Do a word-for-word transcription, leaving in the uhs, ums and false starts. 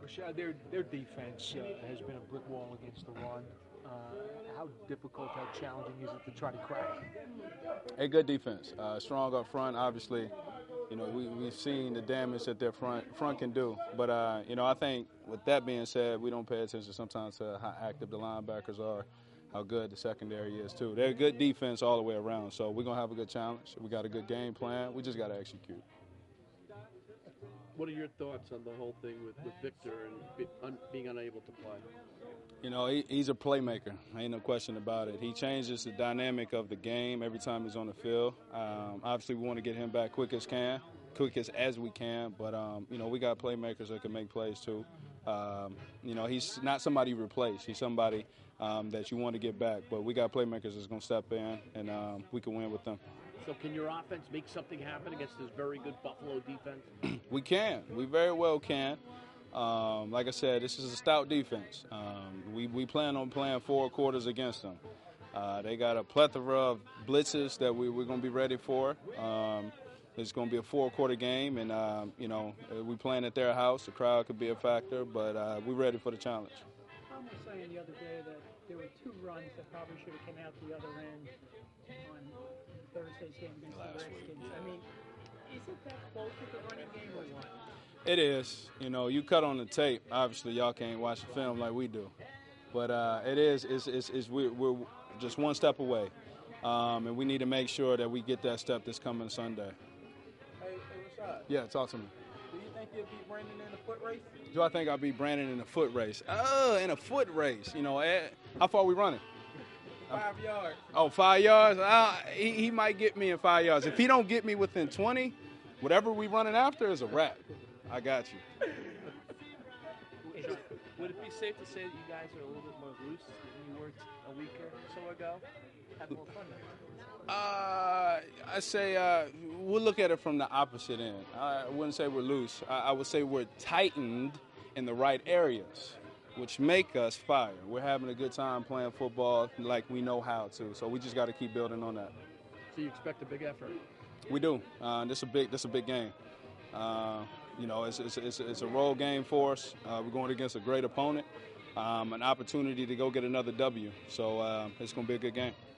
Rashad, their their defense uh, has been a brick wall against the run. Uh, how difficult, how challenging is it to try to crack? A good defense, uh, strong up front. Obviously, you know we we've seen the damage that their front front can do. But uh, you know I think with that being said, we don't pay attention sometimes to how active the linebackers are, how good the secondary is too. They're a good defense all the way around. So we're gonna have a good challenge. We got a good game plan. We just got to execute. What are your thoughts on the whole thing with, with Victor and be, un, being unable to play? You know, he, he's a playmaker. Ain't no question about it. He changes the dynamic of the game every time he's on the field. Um, obviously, we want to get him back quick as can, quick as, as we can. But, um, you know, we got playmakers that can make plays too. Um, you know, he's not somebody you replace. He's somebody um, that you want to get back. But we got playmakers that's going to step in, and um, we can win with them. So can your offense make something happen against this very good Buffalo defense? We can. We very well can. Um, like I said, this is a stout defense. Um, we, we plan on playing four quarters against them. Uh, they got a plethora of blitzes that we, we're going to be ready for. Um, it's going to be a four-quarter game, and, um, you know, we playing at their house. The crowd could be a factor, but uh, we're ready for the challenge. Tom was saying the other day that there were two runs that probably should have come out the other end on Thursday's game against the Redskins. I mean, isn't that close with the running game or what? It is. You know, you cut on the tape. Obviously, y'all can't watch the film like we do. But uh, it is. It's, it's, it's, we're, we're just one step away. Um, and we need to make sure that we get that step this coming Sunday. Hey, hey Rashad. Yeah, talk to me. Do you think you'll beat Brandon in a foot race? Do I think I'll beat Brandon in a foot race? Oh, in a foot race. You know, eh, how far are we running? Five yards. Oh, five yards? Uh, he, he might get me in five yards. If he don't get me within twenty, whatever we running after is a wrap. I got you. Would it be safe to say that you guys are a little bit more loose than you were a week or so ago? Have more fun now. Uh, I say uh, we'll look at it from the opposite end. I wouldn't say we're loose. I, I would say we're tightened in the right areas, which make us fire. We're having a good time playing football like we know how to. So we just got to keep building on that. So you expect a big effort? We do. Uh, this a big. This a big game. Uh, you know, it's, it's, it's, it's a road game for us. Uh, we're going against a great opponent, um, an opportunity to go get another W. So uh, it's going to be a good game.